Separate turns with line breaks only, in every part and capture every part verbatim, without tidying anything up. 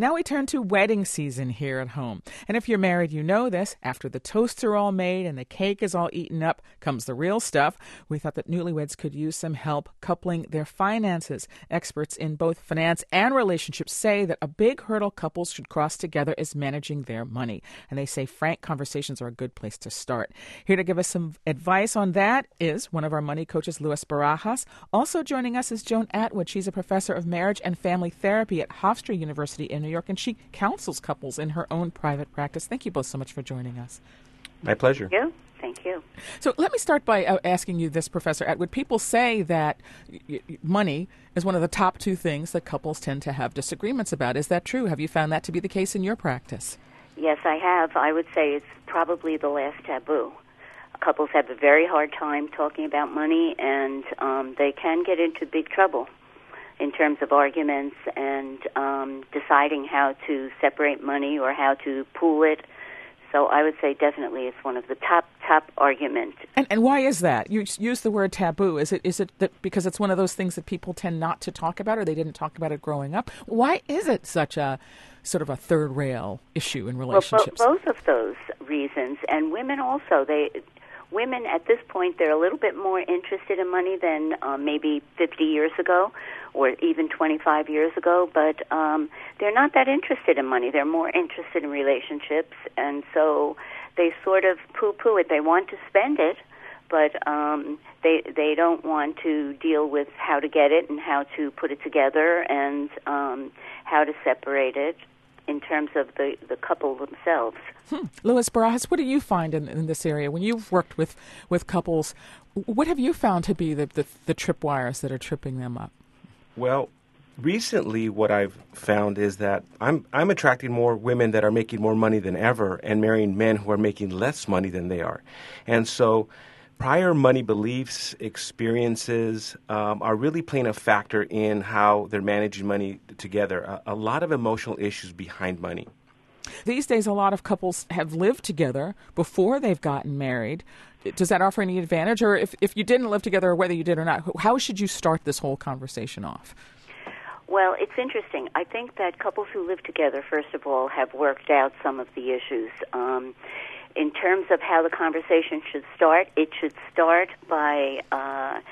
Now we turn to wedding season here at home. And if you're married, you know this. After the toasts are all made and the cake is all eaten up, comes the real stuff. We thought that newlyweds could use some help coupling their finances. Experts in both finance and relationships say that a big hurdle couples should cross together is managing their money. And they say frank conversations are a good place to start. Here to give us some advice on that is one of our money coaches, Luis Barajas. Also joining us is Joan Atwood. She's a professor of marriage and family therapy at Hofstra University in New York, and she counsels couples in her own private practice. Thank you both so much for joining us.
My pleasure.
Thank you. Thank you.
So let me start by uh, asking you this, Professor Atwood. People say that y- y- money is one of the top two things that couples tend to have disagreements about. Is that true? Have you found that to be the case in your practice?
Yes, I have. I would say it's probably the last taboo. Couples have a very hard time talking about money, and um, they can get into big trouble in terms of arguments and um, deciding how to separate money or how to pool it. So I would say definitely it's one of the top, top arguments.
And, and why is that? You use the word taboo. Is it is it that because it's one of those things that people tend not to talk about, or they didn't talk about it growing up? Why is it such a sort of a third rail issue in relationships?
Well, bo- both of those reasons. And women also, they... Women at this point, they're a little bit more interested in money than uh, maybe fifty years ago or even twenty-five years ago, but um, they're not that interested in money. They're more interested in relationships, and so they sort of poo-poo it. They want to spend it, but um, they they don't want to deal with how to get it and how to put it together and um, how to separate it in terms of the, the couple themselves.
Hmm. Luis Barajas, what do you find in, in this area? When you've worked with, with couples, what have you found to be the, the, the tripwires that are tripping them up?
Well, recently what I've found is that I'm I'm attracting more women that are making more money than ever and marrying men who are making less money than they are. And so prior money beliefs, experiences um, are really playing a factor in how they're managing money together. A, a lot of emotional issues behind money.
These days, a lot of couples have lived together before they've gotten married. Does that offer any advantage? Or if, if you didn't live together, or whether you did or not, how should you start this whole conversation off?
Well, it's interesting. I think that couples who live together, first of all, have worked out some of the issues. Um, in terms of how the conversation should start, it should start by, uh,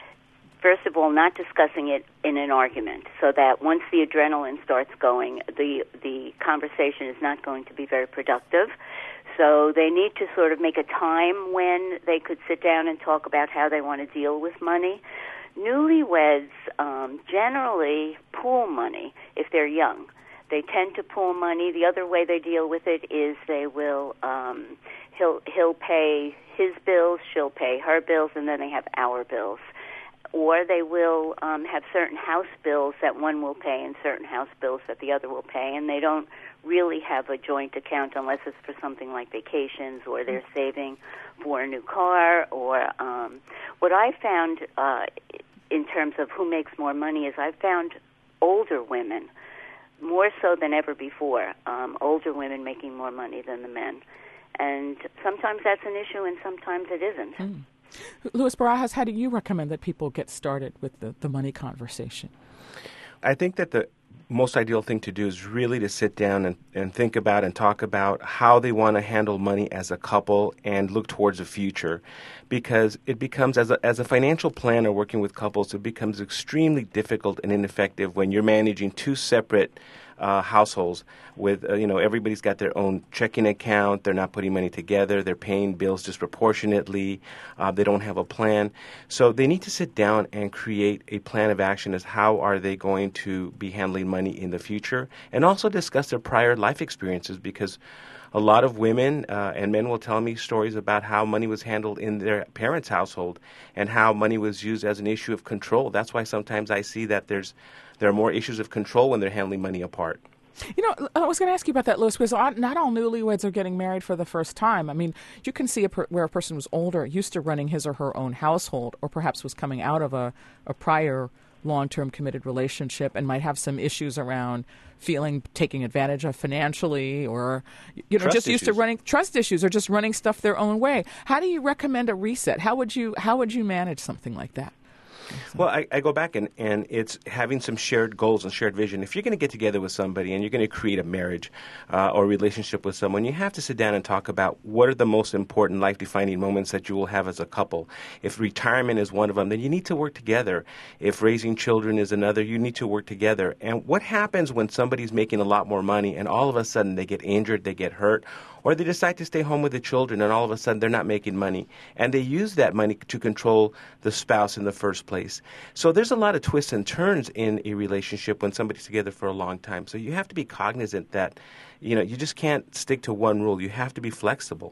first of all, not discussing it in an argument, so that once the adrenaline starts going, the the conversation is not going to be very productive. So they need to sort of make a time when they could sit down and talk about how they want to deal with money. Newlyweds um, generally pool money if they're young. They tend to pool money. The other way they deal with it is they will, um, he'll, he'll pay his bills, she'll pay her bills, and then they have our bills. Or they will um, have certain house bills that one will pay and certain house bills that the other will pay, and they don't really have a joint account unless it's for something like vacations or they're saving for a new car. Or um, what I found uh, in terms of who makes more money is I've found older women, more so than ever before, um, older women making more money than the men. And sometimes that's an issue and sometimes it isn't.
Mm. Luis Barajas, how do you recommend that people get started with the, the money conversation?
I think that the most ideal thing to do is really to sit down and, and think about and talk about how they want to handle money as a couple and look towards the future. Because it becomes, as a, as a financial planner working with couples, it becomes extremely difficult and ineffective when you're managing two separate uh, households with, uh, you know, everybody's got their own checking account. They're not putting money together. They're paying bills disproportionately. Uh, they don't have a plan. So they need to sit down and create a plan of action as how are they going to be handling money in the future, and also discuss their prior life experiences, because a lot of women uh, and men will tell me stories about how money was handled in their parents' household and how money was used as an issue of control. That's why sometimes I see that there's there are more issues of control when they're handling money apart.
You know, I was going to ask you about that, Luis, because not all newlyweds are getting married for the first time. I mean, you can see a per- where a person was older, used to running his or her own household, or perhaps was coming out of a, a prior long-term committed relationship and might have some issues around feeling taken advantage of financially, or, you know,
trust
just used
issues.
to running trust issues or just running stuff their own way. How do you recommend a reset? How would you how would you manage something like that?
Well, I, I go back and, and it's having some shared goals and shared vision. If you're going to get together with somebody and you're going to create a marriage uh, or relationship with someone, you have to sit down and talk about what are the most important life-defining moments that you will have as a couple. If retirement is one of them, then you need to work together. If raising children is another, you need to work together. And what happens when somebody's making a lot more money and all of a sudden they get injured, they get hurt, or they decide to stay home with the children and all of a sudden they're not making money. And they use that money to control the spouse in the first place. So there's a lot of twists and turns in a relationship when somebody's together for a long time. So you have to be cognizant that, you know, you just can't stick to one rule. You have to be flexible.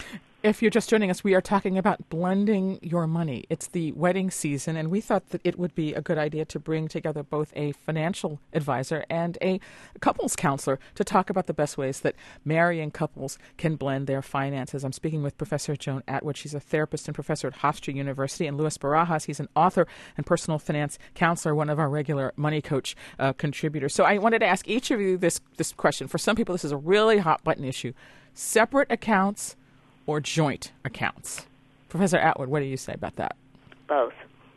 If you're just joining us, we are talking about blending your money. It's the wedding season, and we thought that it would be a good idea to bring together both a financial advisor and a couples counselor to talk about the best ways that marrying couples can blend their finances. I'm speaking with Professor Joan Atwood. She's a therapist and professor at Hofstra University, and Luis Barajas. He's an author and personal finance counselor, one of our regular Money Coach uh, contributors. So I wanted to ask each of you this, this question. For some people, this is a really hot-button issue. Separate accounts or joint accounts? Professor Atwood, what do you say about that?
Both.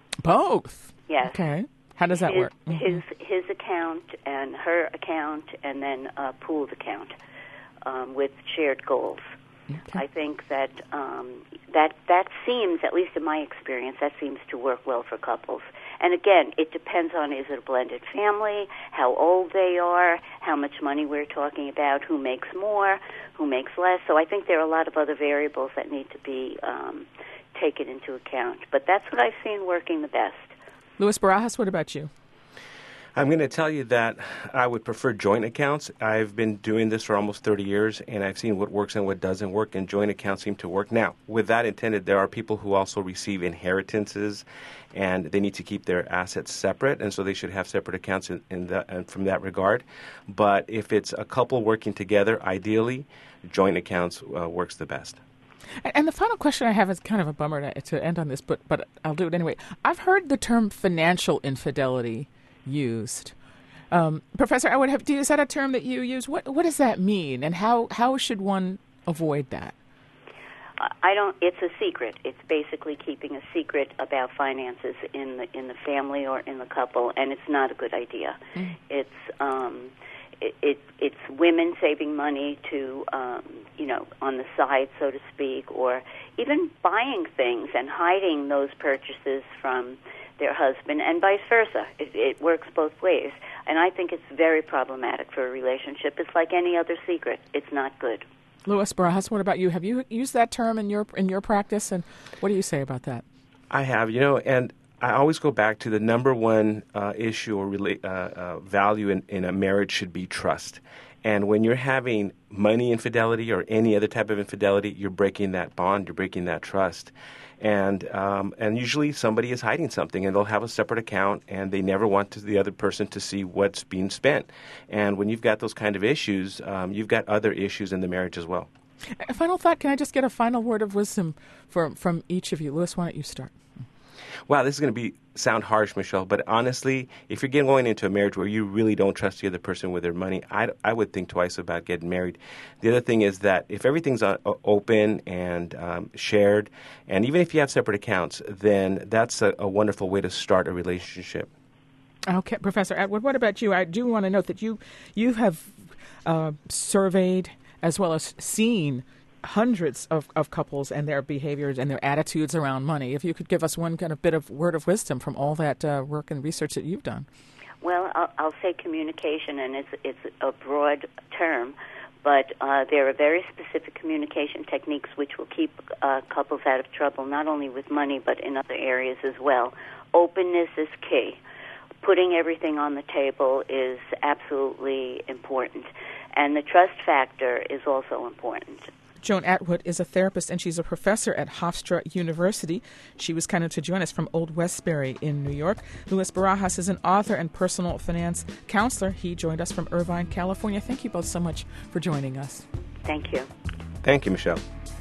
Both?
Yes.
Okay. How does that
his,
work? Mm-hmm.
His his account and her account, and then a pooled account um, with shared goals. Okay. I think that um, that that seems, at least in my experience, that seems to work well for couples. And again, it depends on, is it a blended family, how old they are, how much money we're talking about, who makes more, who makes less. So I think there are a lot of other variables that need to be um, taken into account. But that's what I've seen working the best.
Luis Barajas, what about you?
I'm going to tell you that I would prefer joint accounts. I've been doing this for almost thirty years, and I've seen what works and what doesn't work, and joint accounts seem to work. Now, with that intended, there are people who also receive inheritances, and they need to keep their assets separate, and so they should have separate accounts in, in the, and from that regard. But if it's a couple working together, ideally, joint accounts uh, works the best.
And the final question I have is kind of a bummer to, to end on this, but but I'll do it anyway. I've heard the term financial infidelity used. Um, Professor, I would have. Is that a term that you use? What what does that mean, and how how should one avoid that?
I don't. It's a secret. It's basically keeping a secret about finances in the in the family or in the couple, and it's not a good idea. Mm. It's um, it, it it's women saving money to um, you know, on the side, so to speak, or even buying things and hiding those purchases from their husband, and vice versa. It, it works both ways. And I think it's very problematic for a relationship. It's like any other secret. It's not good.
Luis Barajas, what about you? Have you used that term in your in your practice, and what do you say about that?
I have, you know, and I always go back to the number one uh, issue or rela- uh, uh, value in, in a marriage should be trust. And when you're having money infidelity or any other type of infidelity, you're breaking that bond, you're breaking that trust. And um, and usually somebody is hiding something, and they'll have a separate account, and they never want to, the other person to see what's being spent. And when you've got those kind of issues, um, you've got other issues in the marriage as well.
A final thought, can I just get a final word of wisdom from, from each of you? Luis, why don't you start?
Wow, this is going to be sound harsh, Michelle, but honestly, if you're getting, going into a marriage where you really don't trust the other person with their money, I, I would think twice about getting married. The other thing is that if everything's uh, open and um, shared, and even if you have separate accounts, then that's a, a wonderful way to start a relationship.
Okay, Professor Atwood, what about you? I do want to note that you, you have uh, surveyed as well as seen hundreds of, of couples and their behaviors and their attitudes around money. If you could give us one kind of bit of word of wisdom from all that uh, work and research that you've done.
Well, I'll, I'll say communication, and it's it's a broad term, but uh, there are very specific communication techniques which will keep uh, couples out of trouble, not only with money but in other areas as well. Openness is key. Putting everything on the table is absolutely important, and the trust factor is also important.
Joan Atwood is a therapist, and she's a professor at Hofstra University. She was kind of to join us from Old Westbury in New York. Luis Barajas is an author and personal finance counselor. He joined us from Irvine, California. Thank you both so much for joining us.
Thank you.
Thank you, Michelle.